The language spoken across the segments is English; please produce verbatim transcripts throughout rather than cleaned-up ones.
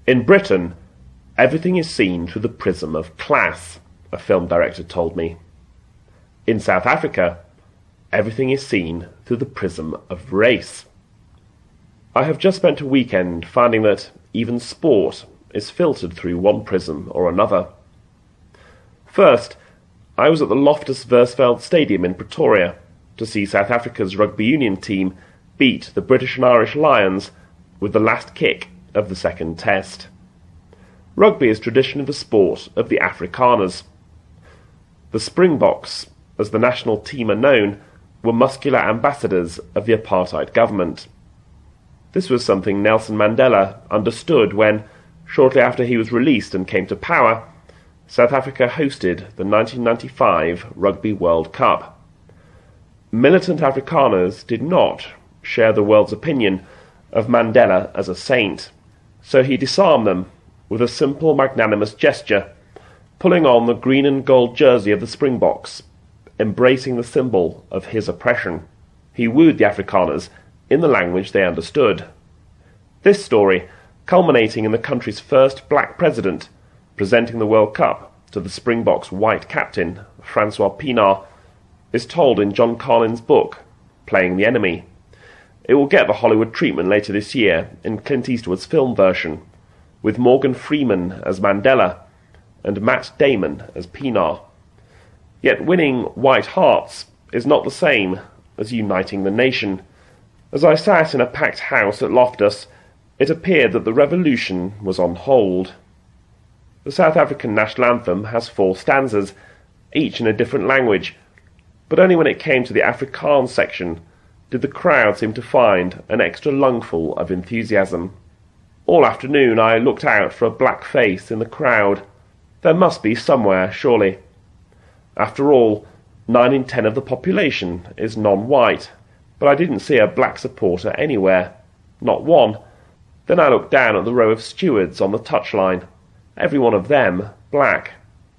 In Britain, everything is seen through the prism of class, a film director told me. In South Africa, everything is seen through the prism of race. I have just spent a weekend finding that even sport is filtered through one prism or another. First, I was at the Loftus Versfeld Stadium in Pretoria to see South Africa's rugby union team beat the British and Irish Lions with the last kick of the second test. Rugby is traditionally the sport of the Afrikaners. The Springboks, as the national team are known, were muscular ambassadors of the apartheid government. This was something Nelson Mandela understood when, shortly after he was released and came to power, South Africa hosted the nineteen ninety-five Rugby World Cup. Militant Afrikaners did not share the world's opinion of Mandela as a saint, so he disarmed them with a simple magnanimous gesture, pulling on the green and gold jersey of the Springboks, embracing the symbol of his oppression. He wooed the Afrikaners in the language they understood. This story, culminating in the country's first black president, presenting the World Cup to the Springboks' white captain, Francois Pienaar, is told in John Carlin's book, Playing the Enemy. It will get the Hollywood treatment later this year in Clint Eastwood's film version, with Morgan Freeman as Mandela and Matt Damon as Pienaar. Yet winning white hearts is not the same as uniting the nation. As I sat in a packed house at Loftus, it appeared that the revolution was on hold. The South African national anthem has four stanzas, each in a different language, but only when it came to the Afrikaans section did the crowd seem to find an extra lungful of enthusiasm. All afternoon I looked out for a black face in the crowd. There must be somewhere, surely. After all, nine in ten of the population is non-white, but I didn't see a black supporter anywhere. Not one. Then I looked down at the row of stewards on the touchline. Every one of them black.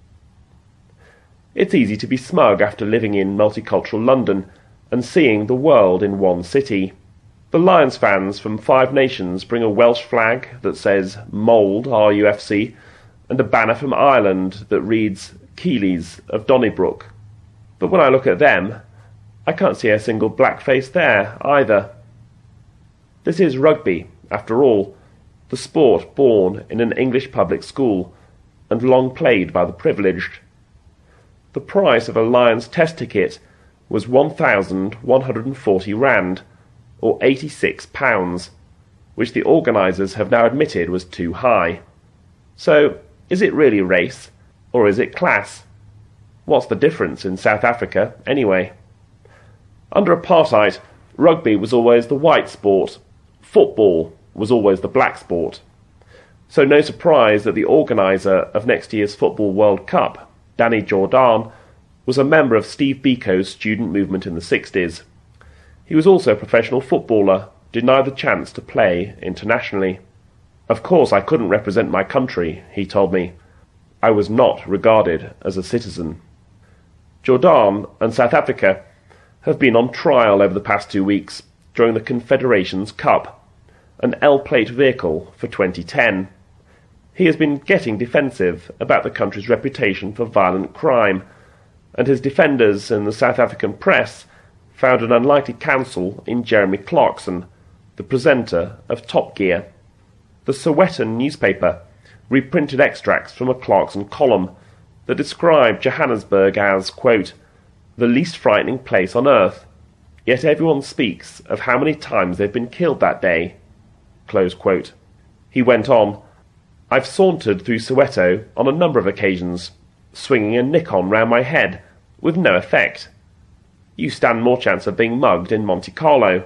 It's easy to be smug after living in multicultural London and seeing the world in one city. The Lions fans from Five Nations bring a Welsh flag that says Mould R U F C and a banner from Ireland that reads Keelys of Donnybrook. But when I look at them, I can't see a single black face there either. This is rugby, after all, the sport born in an English public school and long played by the privileged. The price of a Lions test ticket was one thousand one hundred and forty rand, or eighty-six pounds, which the organisers have now admitted was too high. So, is it really race, or is it class? What's the difference in South Africa, anyway? Under apartheid, rugby was always the white sport, football was always the black sport. So no surprise that the organiser of next year's Football World Cup, Danny Jordaan, was a member of Steve Biko's student movement in the sixties. He was also a professional footballer, denied the chance to play internationally. Of course I couldn't represent my country, he told me. I was not regarded as a citizen. Jordaan and South Africa have been on trial over the past two weeks during the Confederations Cup, an L-plate vehicle for twenty ten. He has been getting defensive about the country's reputation for violent crime, and his defenders in the South African press found an unlikely counsel in Jeremy Clarkson, the presenter of Top Gear. The Sowetan newspaper reprinted extracts from a Clarkson column that described Johannesburg as, quote, the least frightening place on earth, yet everyone speaks of how many times they've been killed that day, close quote. He went on, I've sauntered through Soweto on a number of occasions, swinging a Nikon round my head, with no effect. You stand more chance of being mugged in Monte Carlo.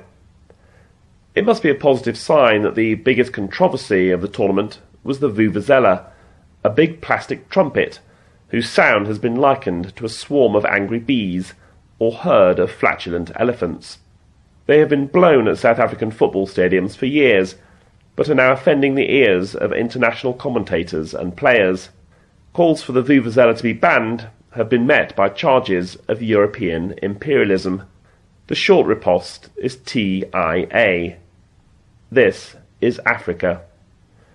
It must be a positive sign that the biggest controversy of the tournament was the Vuvuzela, a big plastic trumpet, whose sound has been likened to a swarm of angry bees or herd of flatulent elephants. They have been blown at South African football stadiums for years, but are now offending the ears of international commentators and players. Calls for the Vuvuzela to be banned have been met by charges of European imperialism. The short riposte is T I A. This is Africa.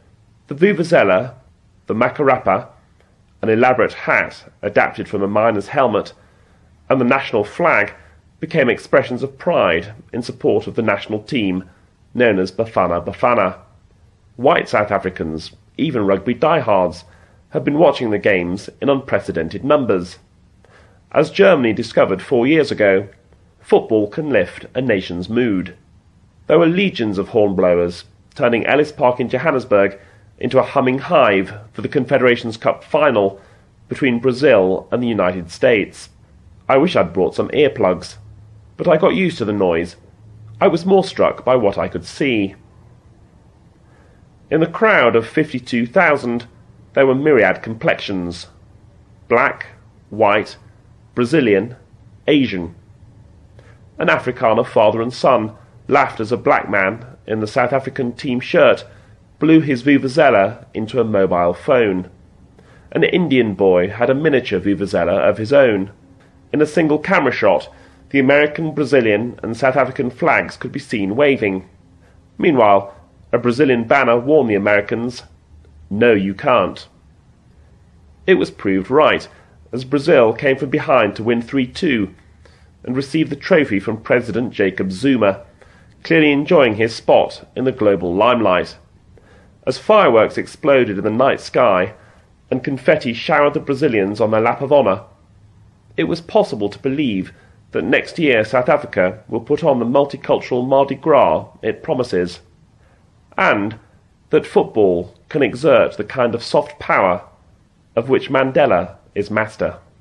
The vuvuzela, the makarapa, an elaborate hat adapted from a miner's helmet, and the national flag became expressions of pride in support of the national team, known as Bafana Bafana. White South Africans, even rugby diehards, have been watching the games in unprecedented numbers. As Germany discovered four years ago, football can lift a nation's mood. There were legions of hornblowers, turning Ellis Park in Johannesburg into a humming hive for the Confederations Cup final between Brazil and the United States. I wish I'd brought some earplugs, but I got used to the noise. I was more struck by what I could see. In the crowd of fifty-two thousand, there were myriad complexions: black, white, Brazilian, Asian. An Afrikaner father and son laughed as a black man in the South African team shirt blew his vuvuzela into a mobile phone. An Indian boy had a miniature vuvuzela of his own. In a single camera shot, the American, Brazilian and South African flags could be seen waving. Meanwhile, a Brazilian banner warned the Americans, "No, you can't." It was proved right, as Brazil came from behind to win three two and received the trophy from President Jacob Zuma, clearly enjoying his spot in the global limelight. As fireworks exploded in the night sky and confetti showered the Brazilians on their lap of honour, it was possible to believe that next year South Africa will put on the multicultural Mardi Gras it promises, and that football can exert the kind of soft power of which Mandela is master.